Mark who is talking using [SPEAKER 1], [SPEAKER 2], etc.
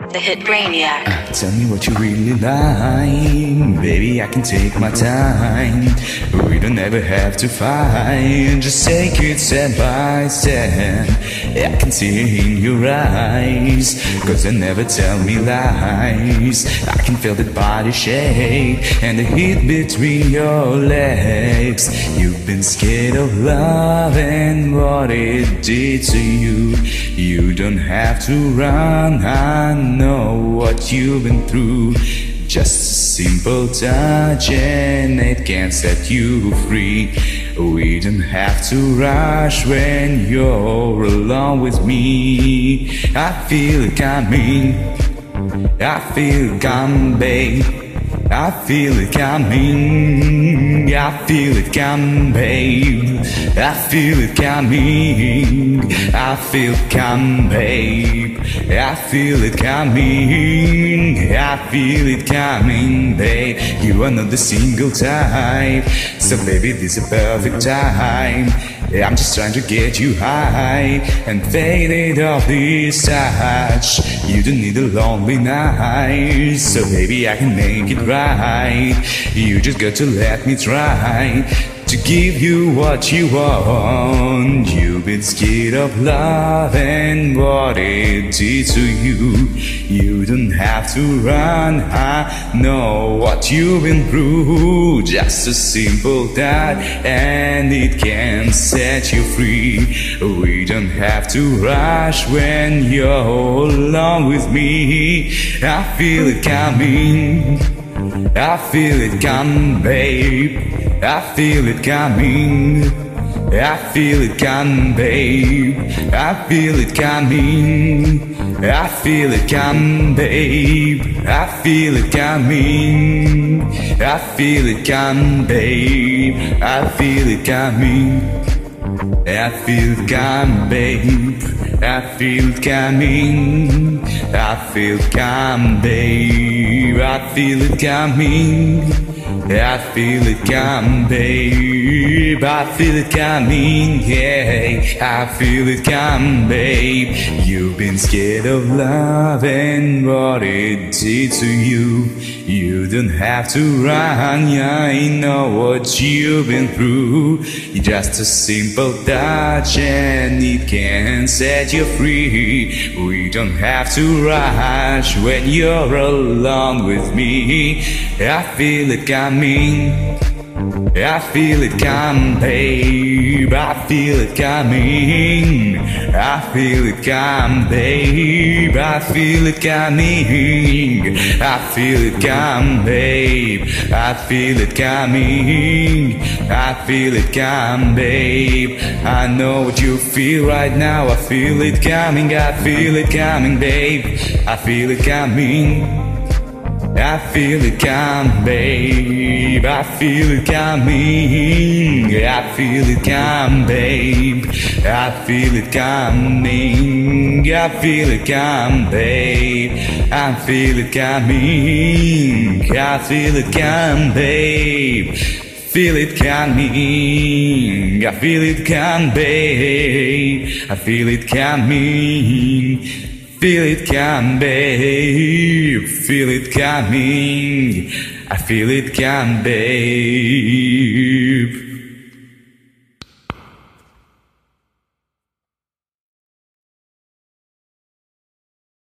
[SPEAKER 1] The Hit Brainiac.
[SPEAKER 2] Tell me what you really like, baby, I can take my time. We don't ever have to fight, just take it step by step. I can see in your eyes, cause they never tell me lies. I can feel the body shake and the heat between your legs. You've been scared of love and what it did to you. You don't have to run, I know what you've been through. Just a simple touch and it can set you free. We don't have to rush when you're alone with me. I feel it coming, I feel it coming, babe. I feel it coming, I feel it coming, babe. I feel it coming, I feel it coming, babe. I feel it coming, I feel it coming, babe. You are not the single type, so baby this is a perfect time. I'm just trying to get you high and faded off this touch. You don't need a lonely night, so baby I can make it right. You just got to let me try to give you what you want. You've been scared of love and what it did to you. You don't have to run, I know what you've been through. Just a simple touch and it can set you free. We don't have to rush when you're alone with me. I feel it coming, I feel it coming, babe. I feel it coming, I feel it coming, babe. I feel it coming, I feel it coming, babe. I feel it coming, I feel it coming, babe. I feel it coming, I feel it coming, babe. I feel it coming, I feel it coming, babe. I feel it coming, I feel it coming, babe. I feel it coming, yeah. I feel it coming, babe. You've been scared of love and what it did to you. You don't have to run, yeah, I know what you've been through. Just a simple touch and it can set you free. We don't have to rush when you're alone with me. I feel it coming, I feel it coming, babe. I feel it coming, I feel it coming, babe. I feel it coming, I feel it coming, babe. I feel it coming, I feel it coming, babe. I know what you feel right now. I feel it coming, I feel it coming, babe. I feel it coming, I feel it coming, babe. I feel it coming, I feel it coming, babe. I feel it coming, I feel it coming, babe. I feel it coming, I feel it coming, babe. Feel it coming, I feel it coming, babe. I feel it coming, feel it coming, babe. Feel it coming, I feel it coming, babe.